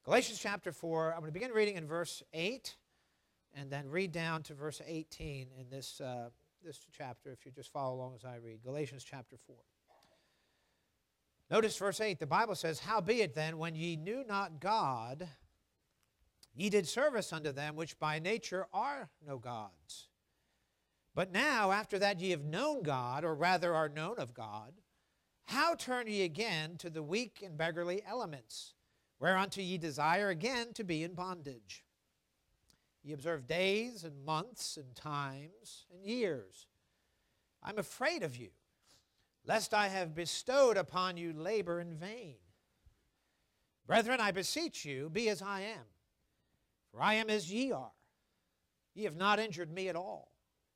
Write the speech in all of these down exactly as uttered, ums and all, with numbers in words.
Galatians chapter four, I'm going to begin reading in verse eight and then read down to verse eighteen in this, uh, this chapter if you just follow along as I read. Galatians chapter four. Notice verse eight, the Bible says, "Howbeit then, when ye knew not God, ye did service unto them which by nature are no gods. But now, after that ye have known God, or rather are known of God, how turn ye again to the weak and beggarly elements, whereunto ye desire again to be in bondage? Ye observe days and months and times and years. I'm afraid of you, lest I have bestowed upon you labor in vain. Brethren, I beseech you, be as I am, for I am as ye are. Ye have not injured me at all.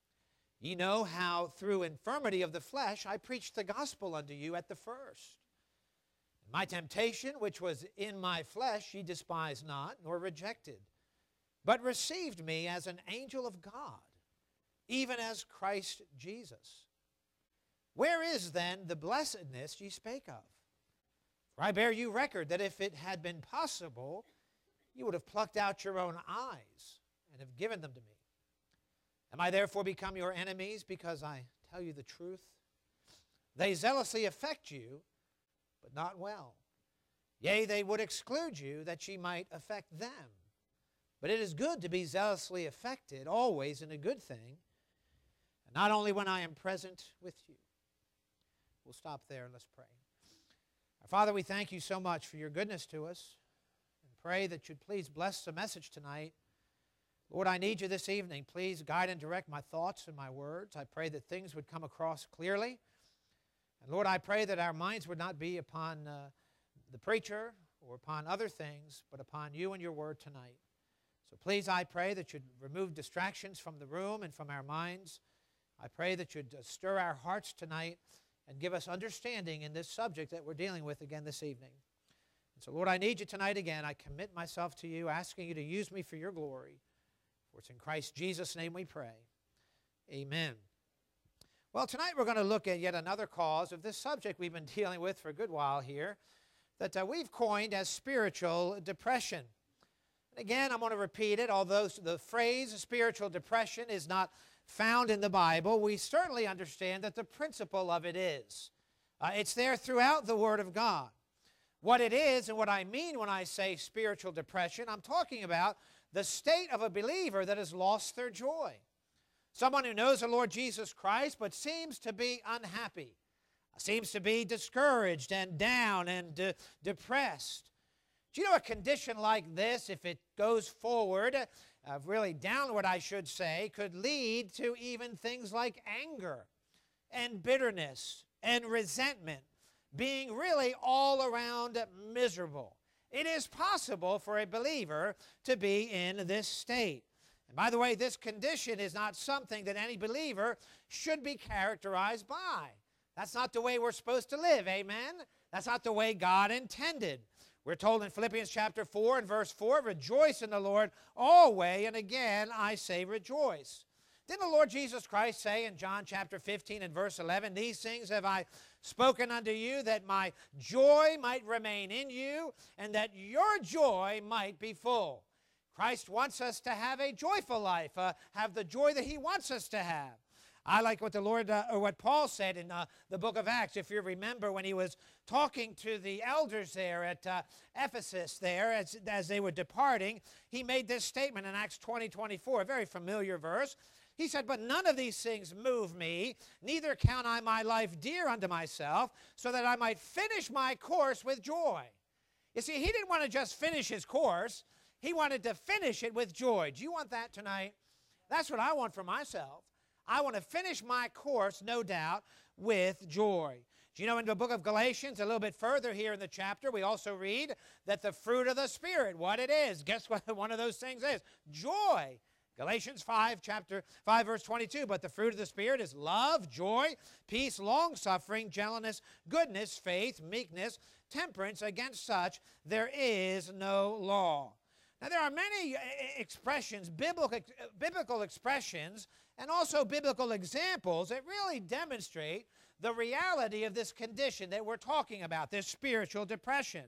Ye know how through infirmity of the flesh I preached the gospel unto you at the first. And my temptation, which was in my flesh, ye despised not, nor rejected, but received me as an angel of God, even as Christ Jesus. Where is then the blessedness ye spake of? For I bear you record that if it had been possible, you would have plucked out your own eyes and have given them to me. Am I therefore become your enemies because I tell you the truth? They zealously affect you, but not well. Yea, they would exclude you that ye might affect them. But it is good to be zealously affected, always in a good thing, and not only when I am present with you." We'll stop there and let's pray. Our Father, we thank you so much for your goodness to us, and pray that you'd please bless the message tonight. Lord, I need you this evening. Please guide and direct my thoughts and my words. I pray that things would come across clearly. And Lord, I pray that our minds would not be upon uh, the preacher or upon other things, but upon you and your word tonight. So please, I pray that you'd remove distractions from the room and from our minds. I pray that you'd uh, stir our hearts tonight and give us understanding in this subject that we're dealing with again this evening. And so, Lord, I need you tonight again. I commit myself to you, asking you to use me for your glory. For it's in Christ Jesus' name we pray. Amen. Well, tonight we're going to look at yet another cause of this subject we've been dealing with for a good while here, that uh, we've coined as spiritual depression. And again, I'm going to repeat it. Although the phrase spiritual depression is not found in the Bible, we certainly understand that the principle of it is. Uh, it's there throughout the Word of God. What it is and what I mean when I say spiritual depression, I'm talking about the state of a believer that has lost their joy. Someone who knows the Lord Jesus Christ but seems to be unhappy, seems to be discouraged and down and de depressed. Do you know a condition like this, if it goes forward, uh, really downward I should say, could lead to even things like anger and bitterness and resentment, being really all around miserable. It is possible for a believer to be in this state. And by the way, this condition is not something that any believer should be characterized by. That's not the way we're supposed to live, amen? That's not the way God intended. We're told in Philippians chapter four and verse four, "Rejoice in the Lord always, and again I say rejoice." Didn't the Lord Jesus Christ say in John chapter fifteen and verse eleven, "These things have I spoken unto you, that my joy might remain in you, and that your joy might be full"? Christ wants us to have a joyful life, uh, have the joy that he wants us to have. I like what the Lord, uh, or what Paul said in uh, the book of Acts, if you remember, when he was talking to the elders there at uh, Ephesus there, as, as they were departing, he made this statement in Acts twenty twenty-four, a very familiar verse. He said, "But none of these things move me, neither count I my life dear unto myself, so that I might finish my course with joy." You see, he didn't want to just finish his course. He wanted to finish it with joy. Do you want that tonight? That's what I want for myself. I want to finish my course, no doubt, with joy. Do you know in the book of Galatians, a little bit further here in the chapter, we also read that the fruit of the Spirit, what it is. Guess what one of those things is? Joy. Galatians five, chapter five, verse twenty-two, "But the fruit of the Spirit is love, joy, peace, long-suffering, gentleness, goodness, faith, meekness, temperance. Against such there is no law." Now, there are many expressions, biblical, biblical expressions, and also biblical examples that really demonstrate the reality of this condition that we're talking about, this spiritual depression.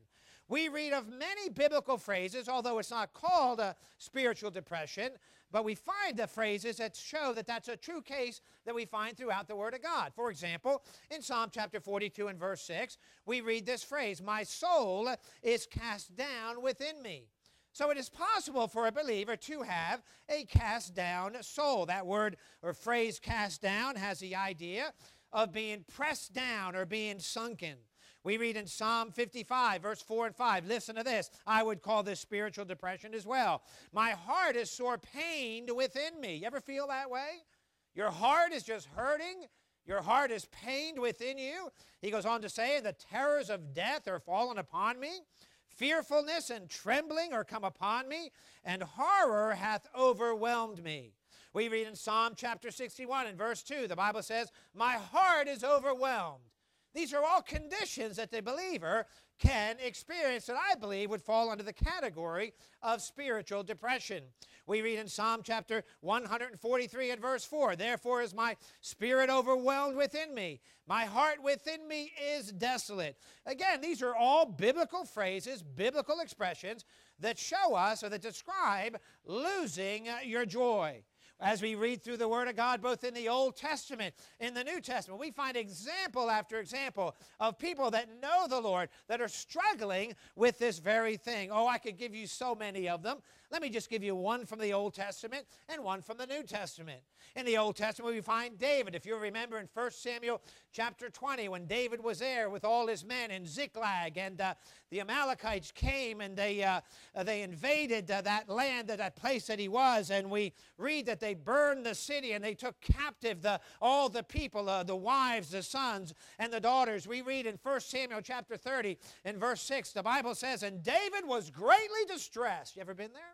We read of many biblical phrases, although it's not called a spiritual depression, but we find the phrases that show that that's a true case that we find throughout the Word of God. For example, in Psalm chapter forty-two and verse six, we read this phrase, "My soul is cast down within me." So it is possible for a believer to have a cast down soul. That word or phrase cast down has the idea of being pressed down or being sunken. We read in Psalm fifty-five, verse four and five, listen to this. I would call this spiritual depression as well. "My heart is sore pained within me." You ever feel that way? Your heart is just hurting. Your heart is pained within you. He goes on to say, "The terrors of death are fallen upon me. Fearfulness and trembling are come upon me, and horror hath overwhelmed me." We read in Psalm chapter sixty-one and verse two, the Bible says, "My heart is overwhelmed." These are all conditions that the believer can experience that I believe would fall under the category of spiritual depression. We read in Psalm chapter one forty-three and verse four, "Therefore is my spirit overwhelmed within me. My heart within me is desolate." Again, these are all biblical phrases, biblical expressions that show us or that describe losing your joy. As we read through the Word of God, both in the Old Testament, in the New Testament, we find example after example of people that know the Lord that are struggling with this very thing. Oh, I could give you so many of them. Let me just give you one from the Old Testament and one from the New Testament. In the Old Testament, we find David. If you remember in First Samuel chapter twenty, when David was there with all his men in Ziklag, and uh, the Amalekites came and they, uh, uh, they invaded uh, that land, uh, that place that he was, and we read that they burned the city and they took captive the, all the people, uh, the wives, the sons, and the daughters. We read in First Samuel chapter thirty in verse six, the Bible says, "And David was greatly distressed." You ever been there?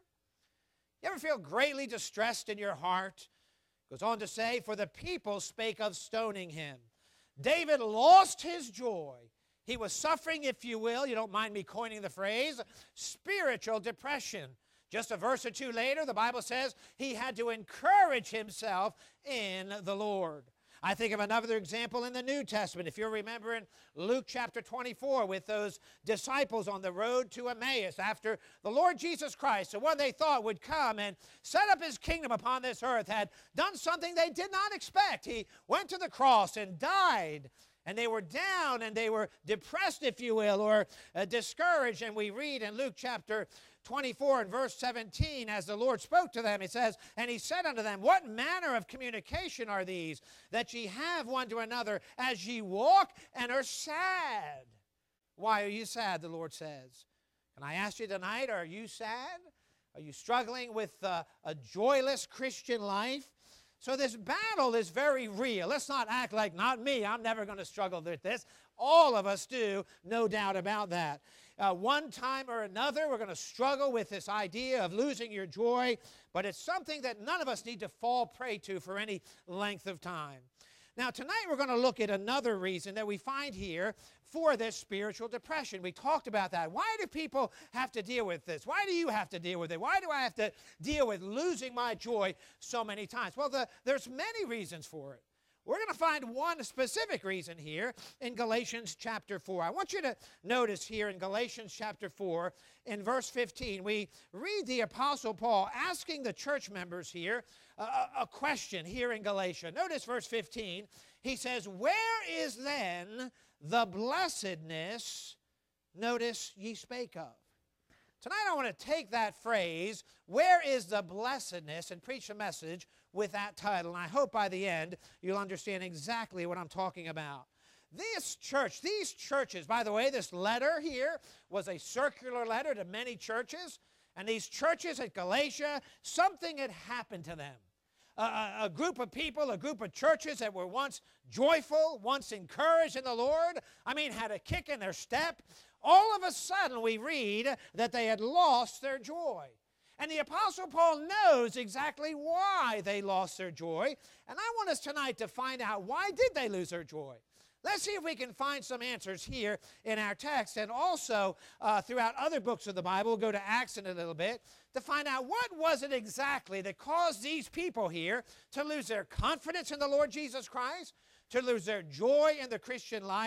You ever feel greatly distressed in your heart? Goes on to say, "For the people spake of stoning him." David lost his joy. He was suffering, if you will, you don't mind me coining the phrase, spiritual depression. Just a verse or two later, the Bible says he had to encourage himself in the Lord. I think of another example in the New Testament. If you remember in Luke chapter twenty-four with those disciples on the road to Emmaus after the Lord Jesus Christ, the one they thought would come and set up his kingdom upon this earth, had done something they did not expect. He went to the cross and died. And they were down and they were depressed, if you will, or uh, discouraged. And we read in Luke chapter twenty-four and verse seventeen, as the Lord spoke to them, it says, "And he said unto them, What manner of communication are these, that ye have one to another, as ye walk and are sad?" Why are you sad, the Lord says. Can I ask you tonight, are you sad? Are you struggling with uh, a joyless Christian life? So this battle is very real. Let's not act like, not me, I'm never going to struggle with this. All of us do, no doubt about that. Uh, one time or another, we're going to struggle with this idea of losing your joy, but it's something that none of us need to fall prey to for any length of time. Now, tonight we're going to look at another reason that we find here for this spiritual depression. We talked about that. Why do people have to deal with this? Why do you have to deal with it? Why do I have to deal with losing my joy so many times? Well, the, there's many reasons for it. We're going to find one specific reason here in Galatians chapter four. I want you to notice here in Galatians chapter four, in verse fifteen, we read the Apostle Paul asking the church members here a, a question here in Galatia. Notice verse fifteen. He says, "Where is then the blessedness, notice, ye spake of?" Tonight I want to take that phrase, "Where is the blessedness?" and preach a message with that title. And I hope by the end you'll understand exactly what I'm talking about. This church, these churches, by the way, this letter here was a circular letter to many churches. And these churches at Galatia, something had happened to them. A, a group of people, a group of churches that were once joyful, once encouraged in the Lord, I mean, had a kick in their step. All of a sudden, we read that they had lost their joy. And the Apostle Paul knows exactly why they lost their joy. And I want us tonight to find out, why did they lose their joy? Let's see if we can find some answers here in our text, and also uh, throughout other books of the Bible. We'll go to Acts in a little bit to find out what was it exactly that caused these people here to lose their confidence in the Lord Jesus Christ, to lose their joy in the Christian life.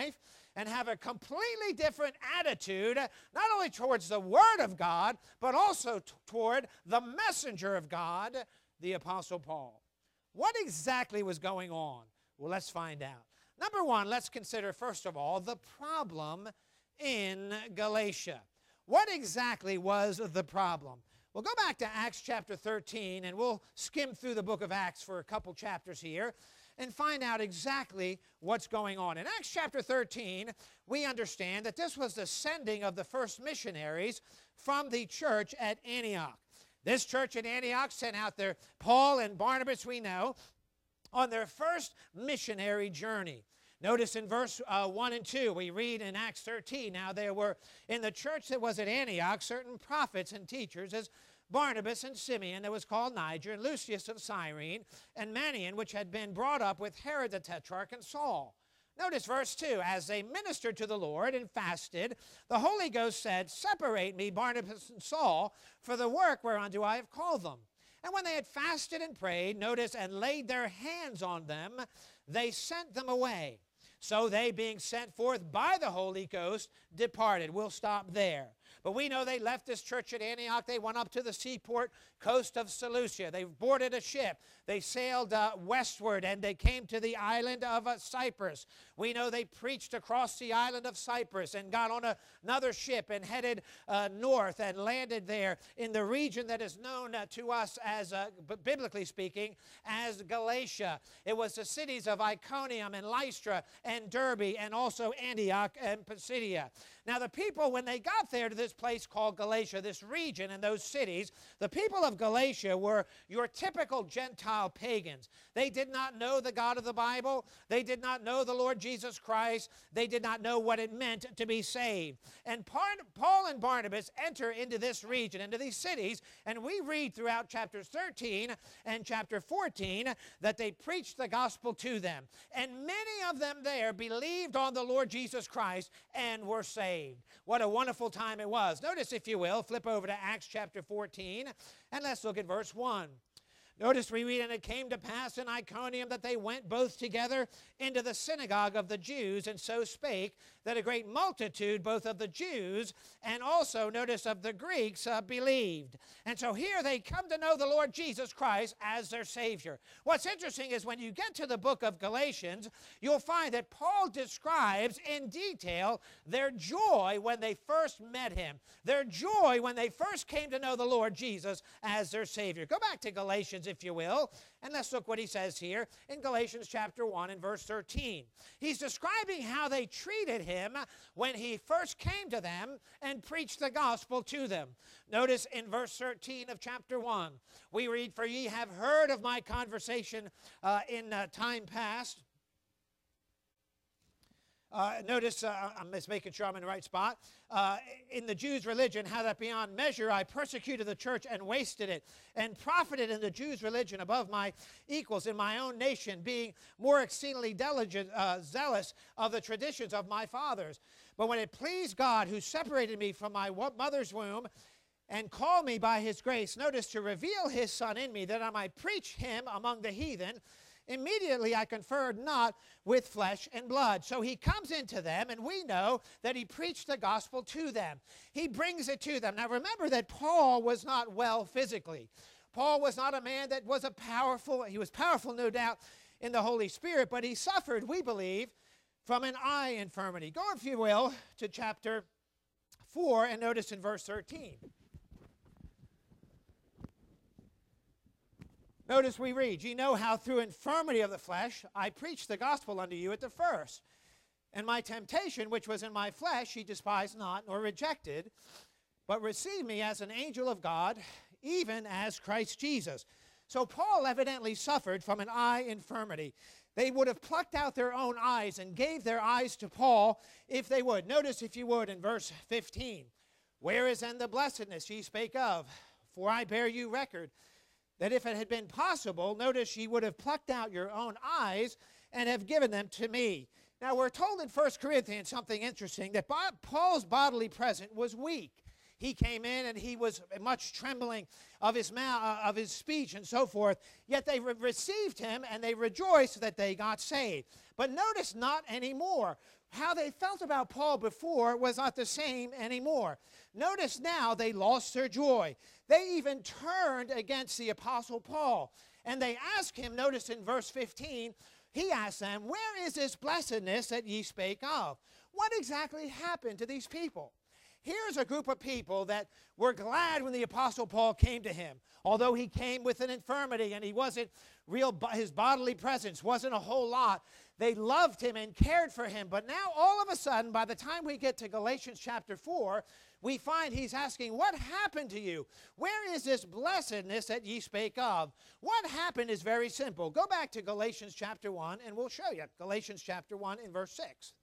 and have a completely different attitude, not only towards the Word of God, but also t- toward the messenger of God, the Apostle Paul. What exactly was going on? Well, let's find out. Number one, let's consider, first of all, the problem in Galatia. What exactly was the problem? Well, go back to Acts chapter thirteen, and we'll skim through the book of Acts for a couple chapters here and find out exactly what's going on. In Acts chapter thirteen, we understand that this was the sending of the first missionaries from the church at Antioch. This church at Antioch sent out their Paul and Barnabas, we know, on their first missionary journey. Notice in verse uh, one and two, we read in Acts thirteen, now there were in the church that was at Antioch certain prophets and teachers, as Barnabas and Simeon, that was called Niger, and Lucius of Cyrene, and Manaen, which had been brought up with Herod the Tetrarch and Saul. Notice verse two, as they ministered to the Lord and fasted, the Holy Ghost said, separate me, Barnabas and Saul, for the work whereunto I have called them. And when they had fasted and prayed, notice, and laid their hands on them, they sent them away. So they, being sent forth by the Holy Ghost, departed. We'll stop there. But we know they left this church at Antioch. They went up to the seaport coast of Seleucia. They boarded a ship. They sailed uh, westward, and they came to the island of uh, Cyprus. We know they preached across the island of Cyprus and got on a, another ship and headed uh, north and landed there in the region that is known uh, to us as, uh, biblically speaking, as Galatia. It was the cities of Iconium and Lystra and Derbe and also Antioch and Pisidia. Now the people, when they got there to this place called Galatia, this region and those cities, the people of Galatia were your typical Gentile pagans. They did not know the God of the Bible. They did not know the Lord Jesus Christ. They did not know what it meant to be saved. And Paul and Barnabas enter into this region, into these cities, and we read throughout chapters thirteen and chapter fourteen that they preached the gospel to them. And many of them there believed on the Lord Jesus Christ and were saved. What a wonderful time it was. Notice, if you will, flip over to Acts chapter fourteen, and let's look at verse one. Notice we read, and it came to pass in Iconium that they went both together into the synagogue of the Jews, and so spake, that a great multitude, both of the Jews and also, notice, of the Greeks, uh, believed. And so here they come to know the Lord Jesus Christ as their Savior. What's interesting is when you get to the book of Galatians, you'll find that Paul describes in detail their joy when they first met him, their joy when they first came to know the Lord Jesus as their Savior. Go back to Galatians, if you will, and let's look what he says here in Galatians chapter one and verse thirteen. He's describing how they treated him when he first came to them and preached the gospel to them. Notice in verse thirteen of chapter one, we read, for ye have heard of my conversation uh, in uh, time past. Uh, notice, uh, I'm just making sure I'm in the right spot. Uh, in the Jews' religion, how that beyond measure I persecuted the church and wasted it, and profited in the Jews' religion above my equals in my own nation, being more exceedingly diligent, uh, zealous of the traditions of my fathers. But when it pleased God, who separated me from my mother's womb, and called me by his grace, notice, to reveal his Son in me, that I might preach him among the heathen, immediately I conferred not with flesh and blood. So he comes into them, and we know that he preached the gospel to them. He brings it to them. Now remember that Paul was not well physically. Paul was not a man that was a powerful, he was powerful, no doubt, in the Holy Spirit, but he suffered, we believe, from an eye infirmity. Go, if you will, to chapter four, and notice in verse thirteen. Notice we read, ye know how through infirmity of the flesh I preached the gospel unto you at the first. And my temptation, which was in my flesh, ye despised not, nor rejected, but received me as an angel of God, even as Christ Jesus. So Paul evidently suffered from an eye infirmity. They would have plucked out their own eyes and gave their eyes to Paul if they would. Notice, if you would, in verse fifteen, where is then the blessedness ye spake of? For I bear you record, that if it had been possible, notice, ye would have plucked out your own eyes and have given them to me. Now, we're told in First Corinthians something interesting, that Paul's bodily presence was weak. He came in and he was much trembling of his mouth, of his speech and so forth, yet they re received him and they rejoiced that they got saved. But notice, not anymore. how they felt about Paul before was not the same anymore. Notice now they lost their joy. They even turned against the Apostle Paul. And they asked him, notice in verse fifteen, he asked them, where is this blessedness that ye spake of? What exactly happened to these people? Here's a group of people that were glad when the Apostle Paul came to him. Although he came with an infirmity and he wasn't real, his bodily presence wasn't a whole lot. They loved him and cared for him. But now all of a sudden, by the time we get to Galatians chapter four, we find he's asking, what happened to you? Where is this blessedness that ye spake of? What happened is very simple. Go back to Galatians chapter one and we'll show you. Galatians chapter one in verse six.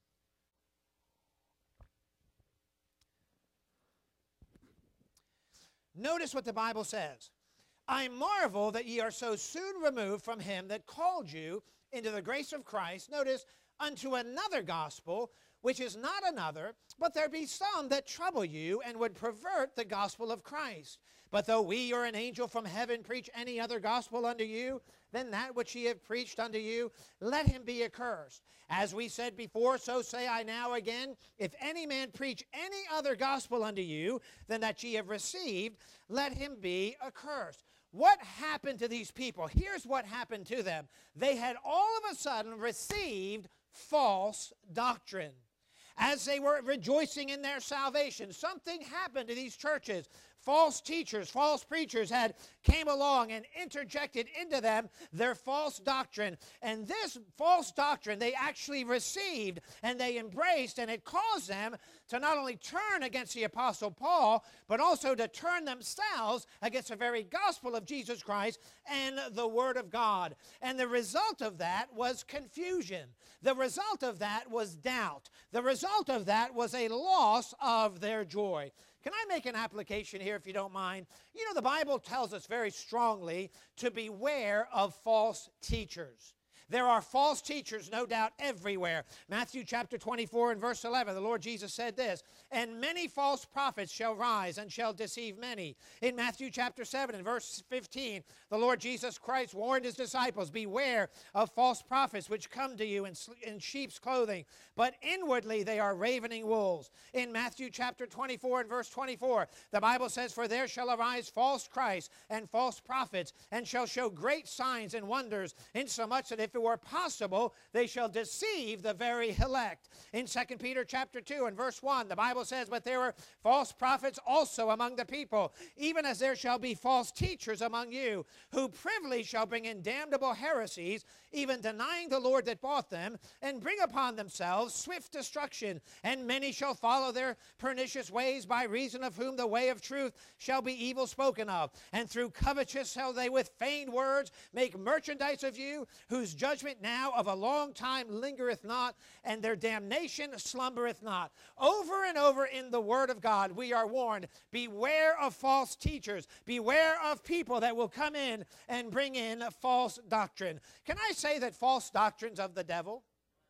Notice what the Bible says. I marvel that ye are so soon removed from him that called you into the grace of Christ. Notice, unto another gospel, which is not another, but there be some that trouble you and would pervert the gospel of Christ. But though we or an angel from heaven preach any other gospel unto you than that which ye have preached unto you, let him be accursed. As we said before, so say I now again, if any man preach any other gospel unto you than that ye have received, let him be accursed. What happened to these people? Here's what happened to them. They had all of a sudden received false doctrine. As they were rejoicing in their salvation, something happened to these churches. False teachers, false preachers had came along and interjected into them their false doctrine. And this false doctrine they actually received and they embraced, and it caused them to not only turn against the Apostle Paul, but also to turn themselves against the very gospel of Jesus Christ and the Word of God. And the result of that was confusion. The result of that was doubt. The result of that was a loss of their joy. Can I make an application here, if you don't mind? You know, the Bible tells us very strongly to beware of false teachers. There are false teachers, no doubt, everywhere. Matthew chapter twenty-four and verse eleven, the Lord Jesus said this, and many false prophets shall rise and shall deceive many. In Matthew chapter seven and verse fifteen, the Lord Jesus Christ warned his disciples, beware of false prophets which come to you in, in sheep's clothing, but inwardly they are ravening wolves. In Matthew chapter twenty-four and verse twenty-four, the Bible says, for there shall arise false Christs and false prophets, and shall show great signs and wonders, insomuch that if it were possible, they shall deceive the very elect. In Second Peter chapter two and verse one, the Bible says, but there were false prophets also among the people, even as there shall be false teachers among you, who privily shall bring in damnable heresies, even denying the Lord that bought them, and bring upon themselves swift destruction. And many shall follow their pernicious ways, by reason of whom the way of truth shall be evil spoken of. And through covetousness shall they with feigned words make merchandise of you, whose judgment now of a long time lingereth not, and their damnation slumbereth not. Over and over in the Word of God, we are warned, beware of false teachers. Beware of people that will come in and bring in false doctrine. Can I say that false doctrines of the devil?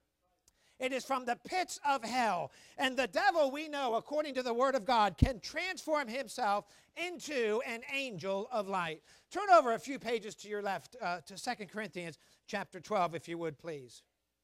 It is from the pits of hell. And the devil, we know, according to the Word of God, can transform himself into an angel of light. Turn over a few pages to your left uh, to Second Corinthians chapter twelve, if you would, please.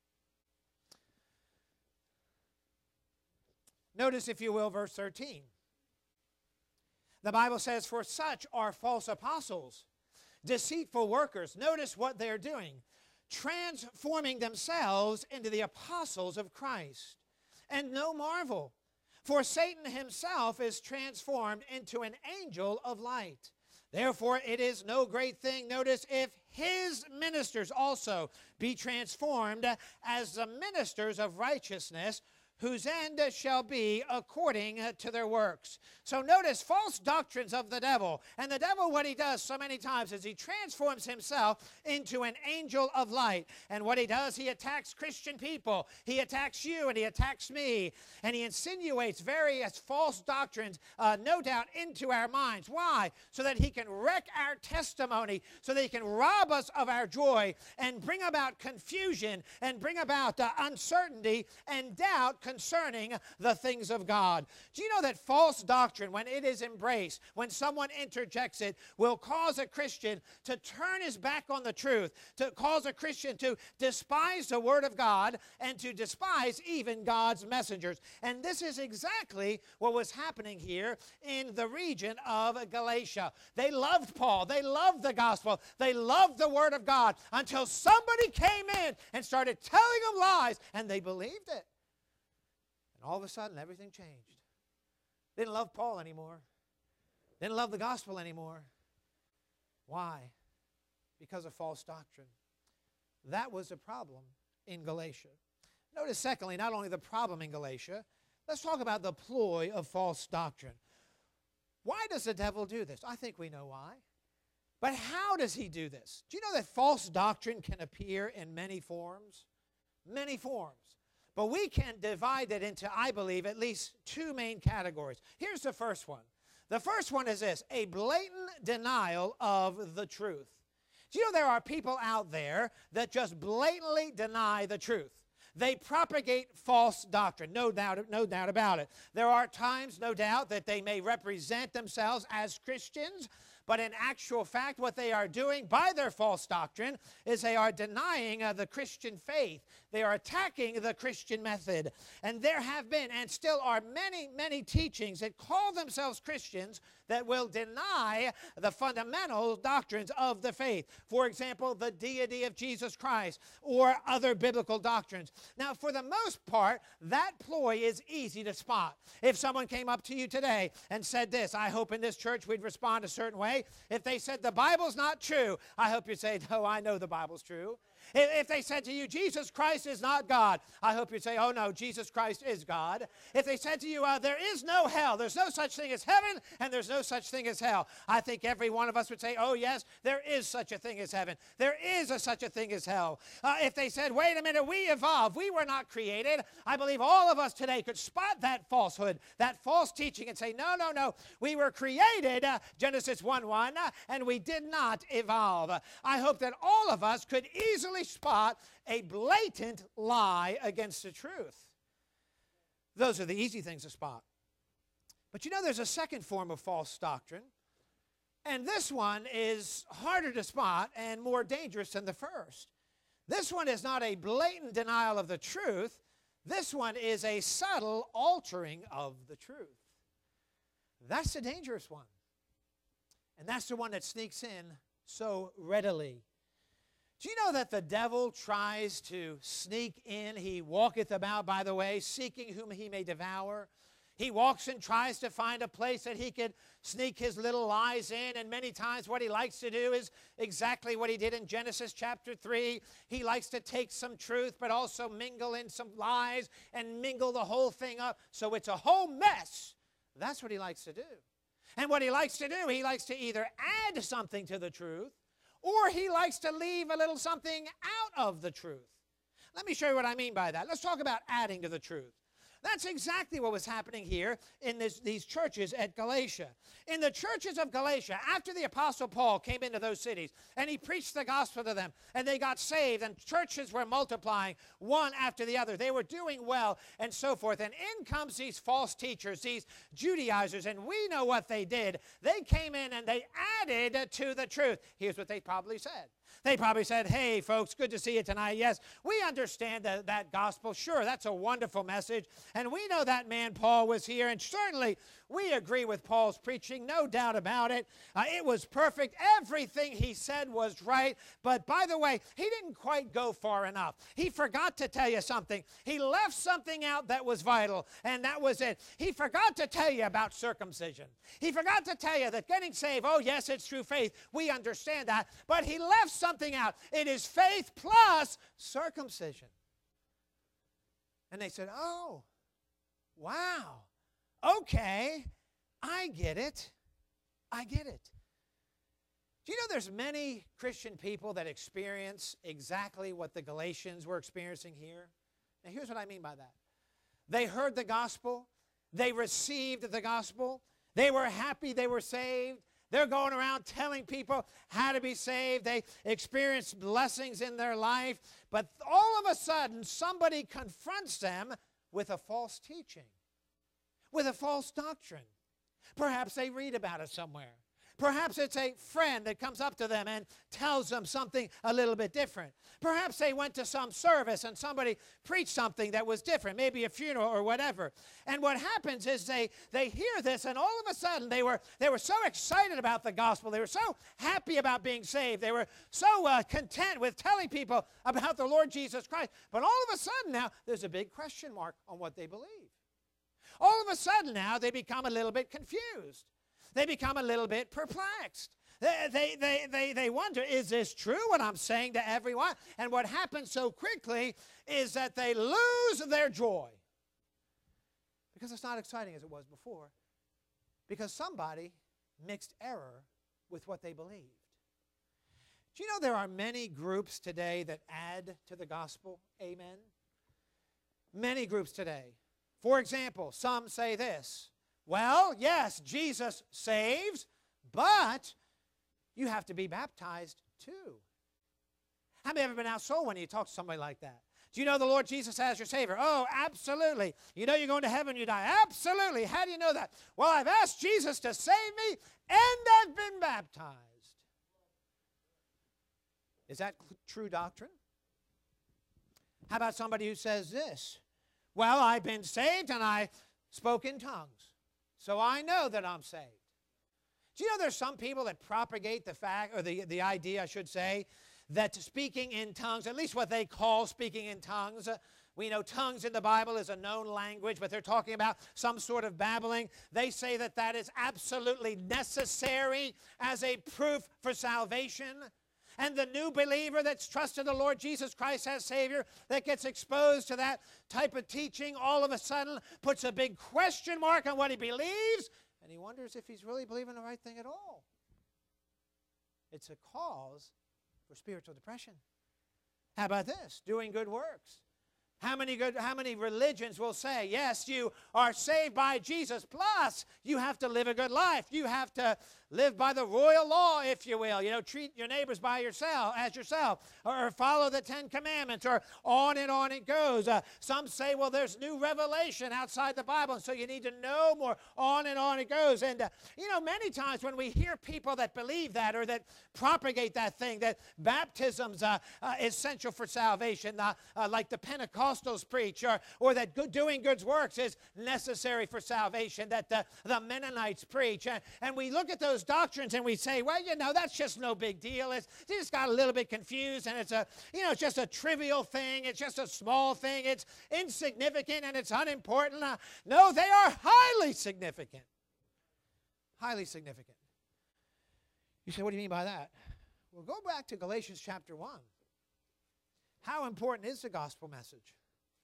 Notice, if you will, verse thirteen. The Bible says, for such are false apostles, deceitful workers. Notice what they're doing. Transforming themselves into the apostles of Christ. And no marvel, for Satan himself is transformed into an angel of light. Therefore it is no great thing, notice, if his ministers also be transformed as the ministers of righteousness, whose end shall be according to their works. So notice false doctrines of the devil. And the devil, what he does so many times is he transforms himself into an angel of light. And what he does, he attacks Christian people. He attacks you and he attacks me. And he insinuates various false doctrines, uh, no doubt, into our minds. Why? So that he can wreck our testimony, so that he can rob us of our joy and bring about confusion and bring about uh, uncertainty and doubt concerning the things of God. Do you know that false doctrine, when it is embraced, when someone interjects it, will cause a Christian to turn his back on the truth, to cause a Christian to despise the Word of God and to despise even God's messengers. And this is exactly what was happening here in the region of Galatia. They loved Paul. They loved the gospel. They loved the Word of God until somebody came in and started telling them lies, and they believed it. And all of a sudden, everything changed. Didn't love Paul anymore. Didn't love the gospel anymore. Why? Because of false doctrine. That was a problem in Galatia. Notice, secondly, not only the problem in Galatia, let's talk about the ploy of false doctrine. Why does the devil do this? I think we know why. But how does he do this? Do you know that false doctrine can appear in many forms? Many forms. But we can divide it into, I believe, at least two main categories. Here's the first one. The first one is this: a blatant denial of the truth. Do you know there are people out there that just blatantly deny the truth? They propagate false doctrine, no doubt, no doubt about it. There are times, no doubt, that they may represent themselves as Christians, but in actual fact, what they are doing by their false doctrine is they are denying uh, the Christian faith. They are attacking the Christian method. And there have been and still are many, many teachings that call themselves Christians that will deny the fundamental doctrines of the faith. For example, the deity of Jesus Christ or other biblical doctrines. Now, for the most part, that ploy is easy to spot. If someone came up to you today and said this, I hope in this church we'd respond a certain way. If they said the Bible's not true, I hope you'd say, no, I know the Bible's true. If they said to you, Jesus Christ is not God, I hope you'd say, oh no, Jesus Christ is God. If they said to you, uh, there is no hell, there's no such thing as heaven, and there's no such thing as hell, I think every one of us would say, oh yes, there is such a thing as heaven. There is a, such a thing as hell. Uh, if they said, wait a minute, we evolved, we were not created, I believe all of us today could spot that falsehood, that false teaching, and say, no, no, no, we were created, uh, Genesis one one, uh, and we did not evolve. Uh, I hope that all of us could easily spot a blatant lie against the truth. Those are the easy things to spot. But you know, there's a second form of false doctrine, and this one is harder to spot and more dangerous than the first. This one is not a blatant denial of the truth. This one is a subtle altering of the truth. That's the dangerous one. And that's the one that sneaks in so readily. Do you know that the devil tries to sneak in? He walketh about, by the way, seeking whom he may devour. He walks and tries to find a place that he could sneak his little lies in. And many times what he likes to do is exactly what he did in Genesis chapter three. He likes to take some truth, but also mingle in some lies and mingle the whole thing up. So it's a whole mess. That's what he likes to do. And what he likes to do, he likes to either add something to the truth, or he likes to leave a little something out of the truth. Let me show you what I mean by that. Let's talk about adding to the truth. That's exactly what was happening here in this, these churches at Galatia. In the churches of Galatia, after the Apostle Paul came into those cities and he preached the gospel to them and they got saved and churches were multiplying one after the other. They were doing well and so forth. And in comes these false teachers, these Judaizers, and we know what they did. They came in and they added to the truth. Here's what they probably said. They probably said, hey, folks, good to see you tonight. Yes, we understand that, that gospel. Sure, that's a wonderful message. And we know that man Paul was here. And certainly we agree with Paul's preaching, no doubt about it. Uh, it was perfect. Everything he said was right. But by the way, he didn't quite go far enough. He forgot to tell you something. He left something out that was vital, and that was it. He forgot to tell you about circumcision. He forgot to tell you that getting saved, oh, yes, it's through faith. We understand that. But he left something out. It is faith plus circumcision. And they said, oh, wow. Okay, I get it. I get it. Do you know there's many Christian people that experience exactly what the Galatians were experiencing here? Now, here's what I mean by that. They heard the gospel. They received the gospel. They were happy they were saved. They're going around telling people how to be saved. They experienced blessings in their life. But all of a sudden, somebody confronts them with a false teaching, with a false doctrine. Perhaps they read about it somewhere. Perhaps it's a friend that comes up to them and tells them something a little bit different. Perhaps they went to some service and somebody preached something that was different, maybe a funeral or whatever. And what happens is they, they hear this, and all of a sudden they were, they were so excited about the gospel. They were so happy about being saved. They were so uh, content with telling people about the Lord Jesus Christ. But all of a sudden now, there's a big question mark on what they believe. All of a sudden now, they become a little bit confused. They become a little bit perplexed. They, they, they, they, they wonder, is this true what I'm saying to everyone? And what happens so quickly is that they lose their joy. Because it's not exciting as it was before. Because somebody mixed error with what they believed. Do you know there are many groups today that add to the gospel? Amen? Many groups today. For example, some say this. Well, yes, Jesus saves, but you have to be baptized too. How many have ever been out soul when you talk to somebody like that? Do you know the Lord Jesus as your Savior? Oh, absolutely. You know you're going to heaven when you die? Absolutely. How do you know that? Well, I've asked Jesus to save me, and I've been baptized. Is that true doctrine? How about somebody who says this? Well, I've been saved, and I spoke in tongues. So I know that I'm saved. Do you know there's some people that propagate the fact, or the, the idea, I should say, that speaking in tongues, at least what they call speaking in tongues, uh, we know tongues in the Bible is a known language, but they're talking about some sort of babbling. They say that that is absolutely necessary as a proof for salvation. And the new believer that's trusted the Lord Jesus Christ as Savior, that gets exposed to that type of teaching, all of a sudden puts a big question mark on what he believes, and he wonders if he's really believing the right thing at all. It's a cause for spiritual depression. How about this? Doing good works. How many good, how many religions will say, yes, you are saved by Jesus, plus you have to live a good life. You have to live by the royal law, if you will. You know, treat your neighbors by yourself, as yourself, or, or follow the Ten Commandments, or on and on it goes. Uh, some say, well, there's new revelation outside the Bible, and so you need to know more. On and on it goes. And, uh, you know, many times when we hear people that believe that, or that propagate that thing, that baptism's uh, uh, essential for salvation, uh, uh, like the Pentecostals preach, or, or that good, doing good works is necessary for salvation, that the, the Mennonites preach, and, and we look at those doctrines and we say, well, you know, that's just no big deal. It's, they just got a little bit confused, and it's a, you know, it's just a trivial thing. It's just a small thing. It's insignificant and it's unimportant. Uh, no, they are highly significant. Highly significant. You say, what do you mean by that? Well, go back to Galatians chapter one. How important is the gospel message?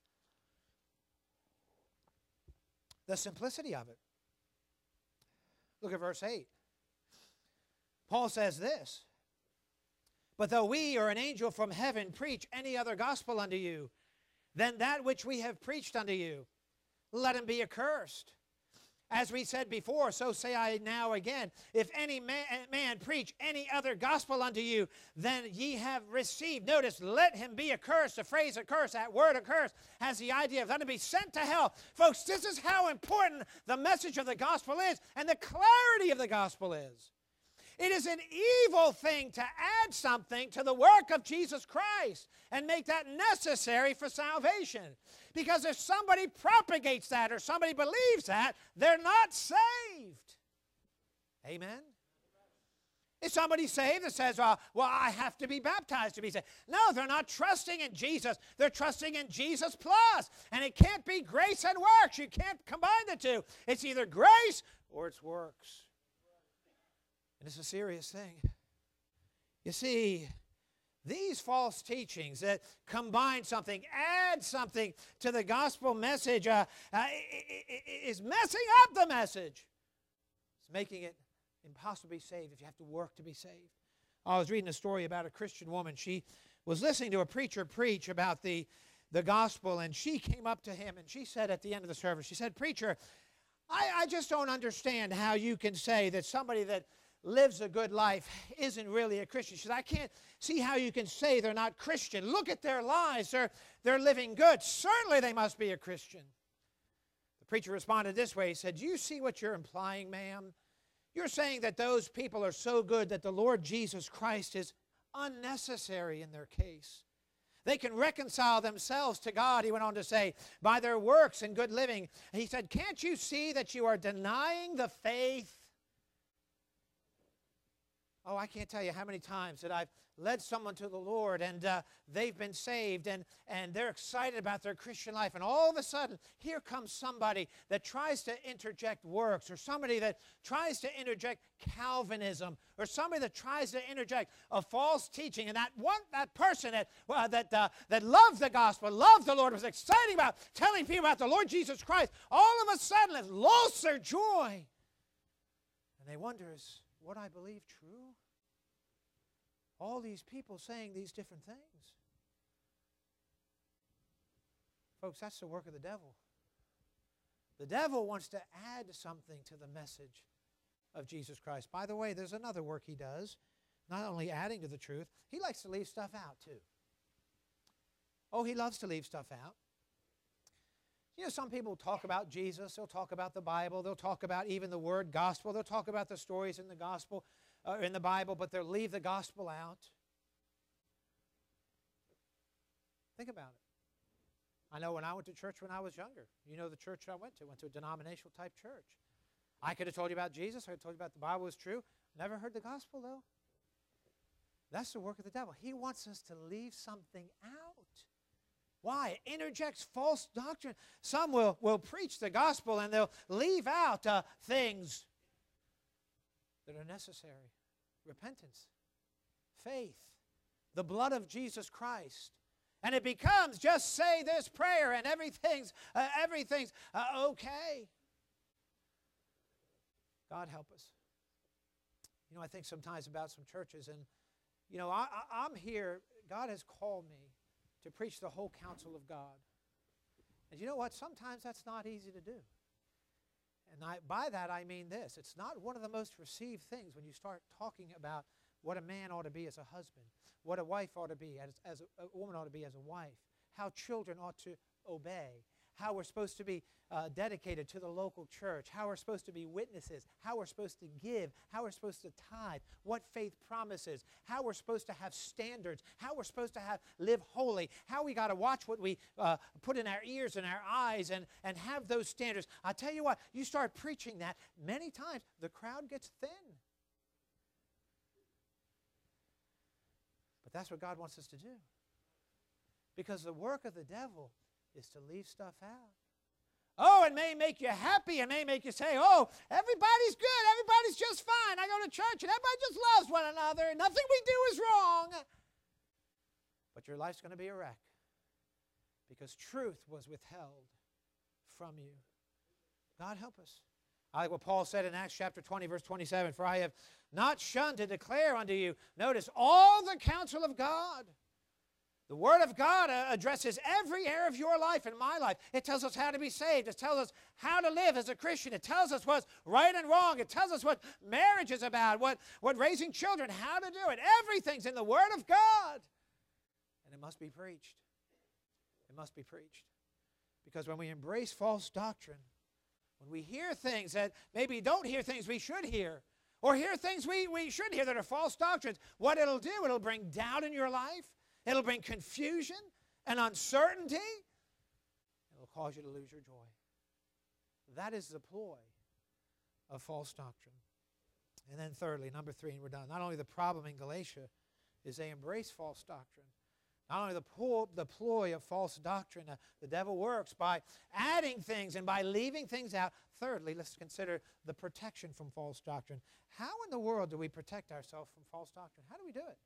The simplicity of it. Look at verse eight. Paul says this, but though we or an angel from heaven preach any other gospel unto you than that which we have preached unto you, let him be accursed. As we said before, so say I now again, if any man, man preach any other gospel unto you than ye have received, notice, let him be accursed. The phrase accursed, that word accursed, has the idea of let him be sent to hell. Folks, this is how important the message of the gospel is, and the clarity of the gospel is. It is an evil thing to add something to the work of Jesus Christ and make that necessary for salvation. Because if somebody propagates that or somebody believes that, they're not saved. Amen? Is somebody saved that says, uh, well, I have to be baptized to be saved? No, they're not trusting in Jesus. They're trusting in Jesus plus. And it can't be grace and works. You can't combine the two. It's either grace or it's works. And it's a serious thing. You see, these false teachings that combine something, add something to the gospel message, uh, uh, is messing up the message. It's making it impossible to be saved if you have to work to be saved. I was reading a story about a Christian woman. She was listening to a preacher preach about the, the gospel, and she came up to him and she said at the end of the service, she said, preacher, I, I just don't understand how you can say that somebody that lives a good life isn't really a Christian. She said, I can't see how you can say they're not Christian. Look at their lives. They're, they're living good. Certainly they must be a Christian. preacher responded this way. He said, "Do you see what you're implying, ma'am? You're saying that those people are so good that the Lord Jesus Christ is unnecessary in their case. They can reconcile themselves to God," he went on to say, "by their works and good living." He said, "Can't you see that you are denying the faith?" Oh, I can't tell you how many times that I've led someone to the Lord and uh, they've been saved and, and they're excited about their Christian life. And all of a sudden, here comes somebody that tries to interject works, or somebody that tries to interject Calvinism, or somebody that tries to interject a false teaching. And that one, that person that, uh, that, uh, that loved the gospel, loved the Lord, was excited about telling people about the Lord Jesus Christ, all of a sudden has lost their joy. And they wonder, is what I believe true? All these people saying these different things. Folks, that's the work of the devil. The devil wants to add something to the message of Jesus Christ. By the way, there's another work he does, not only adding to the truth, he likes to leave stuff out too. Oh, he loves to leave stuff out. You know, some people talk about Jesus, they'll talk about the Bible, they'll talk about even the word gospel, they'll talk about the stories in the gospel, uh, in the Bible, but they'll leave the gospel out. Think about it. I know when I went to church when I was younger, you know the church I went to, went to a denominational type church. I could have told you about Jesus, I could have told you about the Bible was true. Never heard the gospel though. That's the work of the devil. He wants us to leave something out. Why? It interjects false doctrine. Some will, will preach the gospel and they'll leave out uh, things that are necessary. Repentance, faith, the blood of Jesus Christ. And it becomes just say this prayer and everything's, uh, everything's uh, okay. God help us. You know, I think sometimes about some churches, and, you know, I, I, I'm here, God has called me to preach the whole counsel of God. And you know what? Sometimes that's not easy to do. And I, by that I mean this. It's not one of the most received things when you start talking about what a man ought to be as a husband, what a wife ought to be, as, as a, a woman ought to be as a wife, how children ought to obey, how we're supposed to be uh, dedicated to the local church, how we're supposed to be witnesses, how we're supposed to give, how we're supposed to tithe, what faith promises, how we're supposed to have standards, how we're supposed to have live holy, how we got to watch what we uh, put in our ears and our eyes and, and have those standards. I'll tell you what, you start preaching that, many times the crowd gets thin. But that's what God wants us to do. Because the work of the devil is to leave stuff out. Oh, it may make you happy. It may make you say, oh, everybody's good. Everybody's just fine. I go to church and everybody just loves one another. Nothing we do is wrong. But your life's going to be a wreck because truth was withheld from you. God help us. I like what Paul said in Acts chapter twenty, verse twenty-seven, "For I have not shunned to declare unto you," notice, "all the counsel of God." The Word of God uh, addresses every area of your life and my life. It tells us how to be saved. It tells us how to live as a Christian. It tells us what's right and wrong. It tells us what marriage is about, what, what raising children, how to do it. Everything's in the Word of God. And it must be preached. It must be preached. Because when we embrace false doctrine, when we hear things that maybe don't hear things we should hear, or hear things we, we should hear that are false doctrines, what it'll do, it'll bring doubt in your life. It'll bring confusion and uncertainty. It'll cause you to lose your joy. That is the ploy of false doctrine. And then thirdly, number three, and we're done. Not only the problem in Galatia is they embrace false doctrine. Not only the, ploy, the ploy of false doctrine, uh, the devil works by adding things and by leaving things out. Thirdly, let's consider the protection from false doctrine. How in the world do we protect ourselves from false doctrine? How do we do it?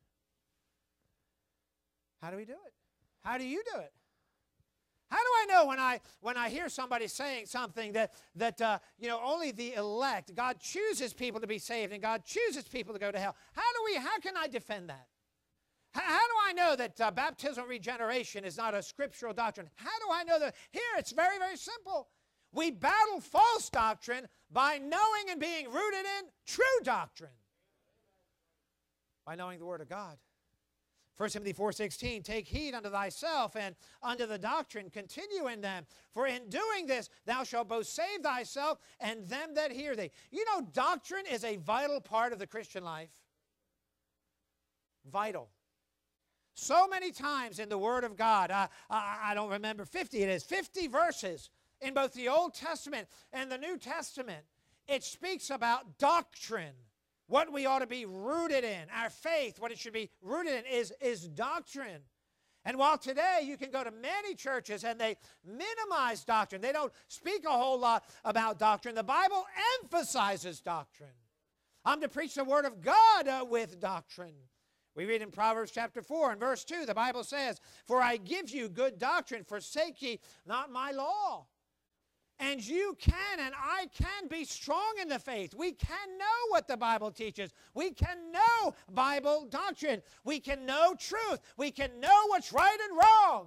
How do we do it? How do you do it? How do I know when I when I hear somebody saying something that that uh, you know only the elect, God chooses people to be saved and God chooses people to go to hell? How do we? How can I defend that? How, how do I know that uh, baptismal regeneration is not a scriptural doctrine? How do I know that? Here, it's very very simple. We battle false doctrine by knowing and being rooted in true doctrine. By knowing the Word of God. First Timothy four sixteen, take heed unto thyself and unto the doctrine, continue in them. For in doing this, thou shalt both save thyself and them that hear thee. You know, doctrine is a vital part of the Christian life. Vital. So many times in the Word of God, uh, I, I don't remember, fifty it is, fifty verses in both the Old Testament and the New Testament, it speaks about doctrine. What we ought to be rooted in. Our faith, what it should be rooted in, is, is doctrine. And while today you can go to many churches and they minimize doctrine, they don't speak a whole lot about doctrine, the Bible emphasizes doctrine. I'm to preach the Word of God uh, with doctrine. We read in Proverbs chapter four and verse two, the Bible says, for I give you good doctrine, forsake ye not my law. And you can and I can be strong in the faith. We can know what the Bible teaches. We can know Bible doctrine. We can know truth. We can know what's right and wrong.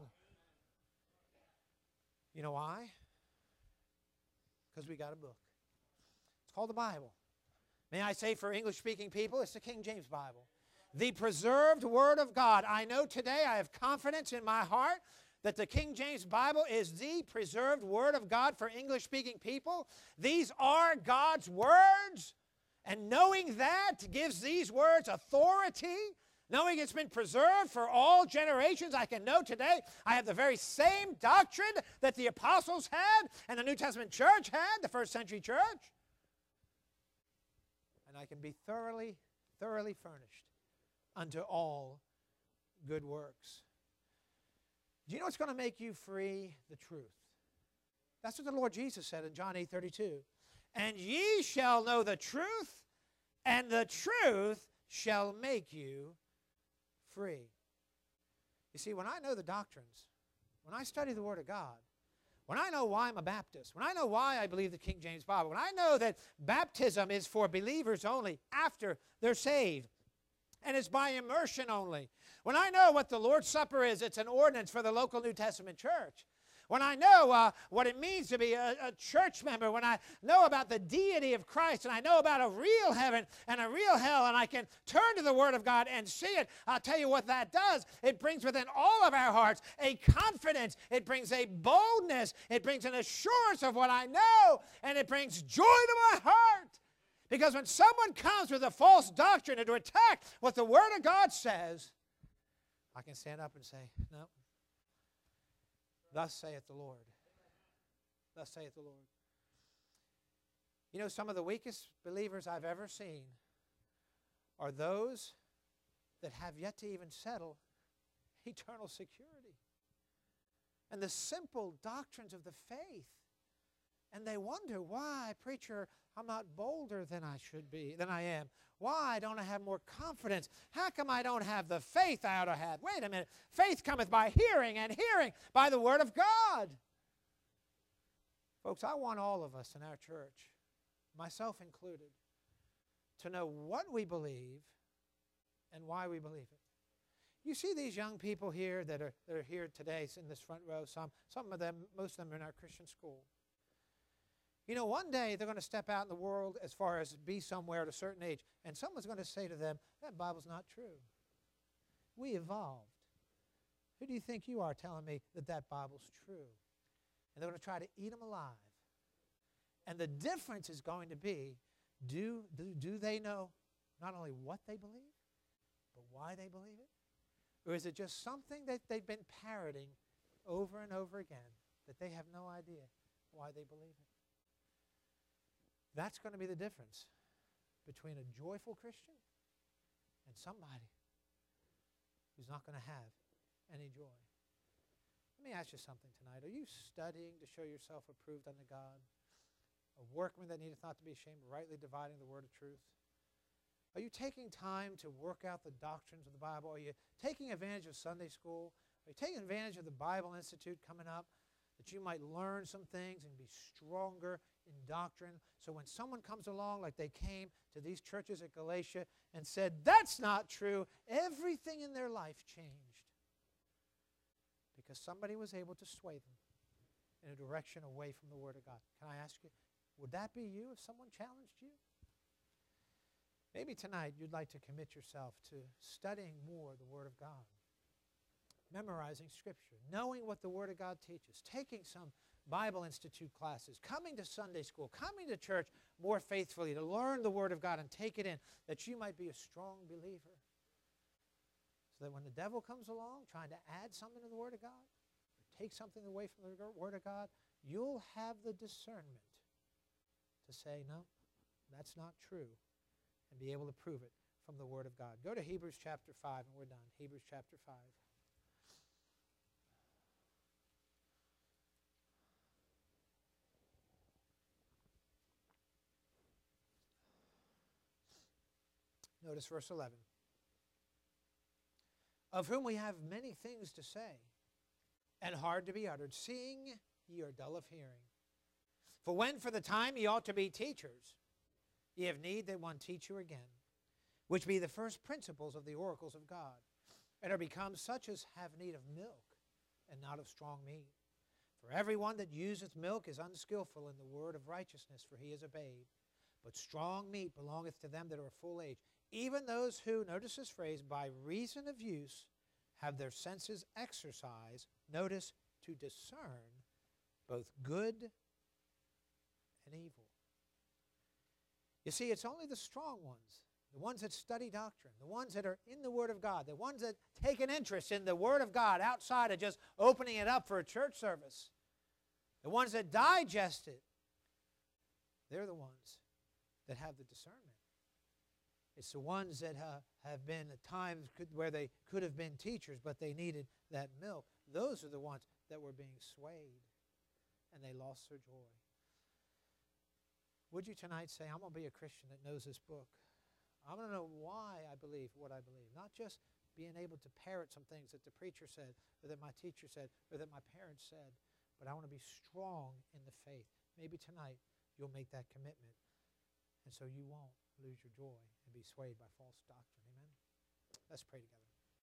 You know why? Because we got a book. It's called the Bible. May I say for English-speaking people, it's the King James Bible. The preserved Word of God. I know today I have confidence in my heart that the King James Bible is the preserved Word of God for English-speaking people. These are God's words, and knowing that gives these words authority. Knowing it's been preserved for all generations, I can know today I have the very same doctrine that the apostles had and the New Testament church had, the first century church. And I can be thoroughly, thoroughly furnished unto all good works. Do you know what's going to make you free? The truth. That's what the Lord Jesus said in John eight thirty-two. And ye shall know the truth, and the truth shall make you free. You see, when I know the doctrines, when I study the Word of God, when I know why I'm a Baptist, when I know why I believe the King James Bible, when I know that baptism is for believers only after they're saved, and it's by immersion only. When I know what the Lord's Supper is, it's an ordinance for the local New Testament church. When I know uh, what it means to be a, a church member, when I know about the deity of Christ, and I know about a real heaven and a real hell, and I can turn to the Word of God and see it, I'll tell you what that does. It brings within all of our hearts a confidence. It brings a boldness. It brings an assurance of what I know, and it brings joy to my heart. Because when someone comes with a false doctrine and to attack what the Word of God says, I can stand up and say, no. Thus saith the Lord. Thus saith the Lord. You know, some of the weakest believers I've ever seen are those that have yet to even settle eternal security and the simple doctrines of the faith. And they wonder, why, preacher, I'm not bolder than I should be, than I am. Why don't I have more confidence? How come I don't have the faith I ought to have? Wait a minute. Faith cometh by hearing, and hearing by the Word of God. Folks, I want all of us in our church, myself included, to know what we believe and why we believe it. You see these young people here that are, that are here today in this front row, some, some of them, most of them are in our Christian school. You know, one day they're going to step out in the world as far as be somewhere at a certain age, and someone's going to say to them, that Bible's not true. We evolved. Who do you think you are telling me that that Bible's true? And they're going to try to eat them alive. And the difference is going to be, do, do, do they know not only what they believe, but why they believe it? Or is it just something that they've been parroting over and over again that they have no idea why they believe it? That's going to be the difference between a joyful Christian and somebody who's not going to have any joy. Let me ask you something tonight. Are you studying to show yourself approved unto God? A workman that needeth not to be ashamed, rightly dividing the word of truth? Are you taking time to work out the doctrines of the Bible? Are you taking advantage of Sunday school? Are you taking advantage of the Bible Institute coming up, that you might learn some things and be stronger in doctrine? So when someone comes along like they came to these churches at Galatia and said, that's not true, everything in their life changed. Because somebody was able to sway them in a direction away from the Word of God. Can I ask you, would that be you if someone challenged you? Maybe tonight you'd like to commit yourself to studying more the Word of God. memorizing Scripture, knowing what the Word of God teaches, taking some Bible Institute classes, coming to Sunday school, coming to church more faithfully to learn the Word of God and take it in, that you might be a strong believer. So that when the devil comes along trying to add something to the Word of God, or take something away from the Word of God, you'll have the discernment to say, no, that's not true, and be able to prove it from the Word of God. Go to Hebrews chapter five, and we're done. Hebrews chapter five. Notice verse eleven. Of whom we have many things to say, and hard to be uttered, seeing ye are dull of hearing. For when for the time ye ought to be teachers, ye have need that one teach you again, which be the first principles of the oracles of God, and are become such as have need of milk, and not of strong meat. For everyone that useth milk is unskillful in the word of righteousness, for he is a babe. But strong meat belongeth to them that are of full age, even those who, notice this phrase, by reason of use, have their senses exercised, notice, to discern both good and evil. You see, it's only the strong ones, the ones that study doctrine, the ones that are in the Word of God, the ones that take an interest in the Word of God outside of just opening it up for a church service, the ones that digest it, they're the ones that have the discernment. It's the ones that uh, have been at times could, where they could have been teachers, but they needed that milk. Those are the ones that were being swayed, and they lost their joy. Would you tonight say, I'm going to be a Christian that knows this book? I'm going to know why I believe what I believe. Not just being able to parrot some things that the preacher said, or that my teacher said, or that my parents said, but I want to be strong in the faith. Maybe tonight you'll make that commitment, and so you won't lose your joy and be swayed by false doctrine. Amen? Let's pray together.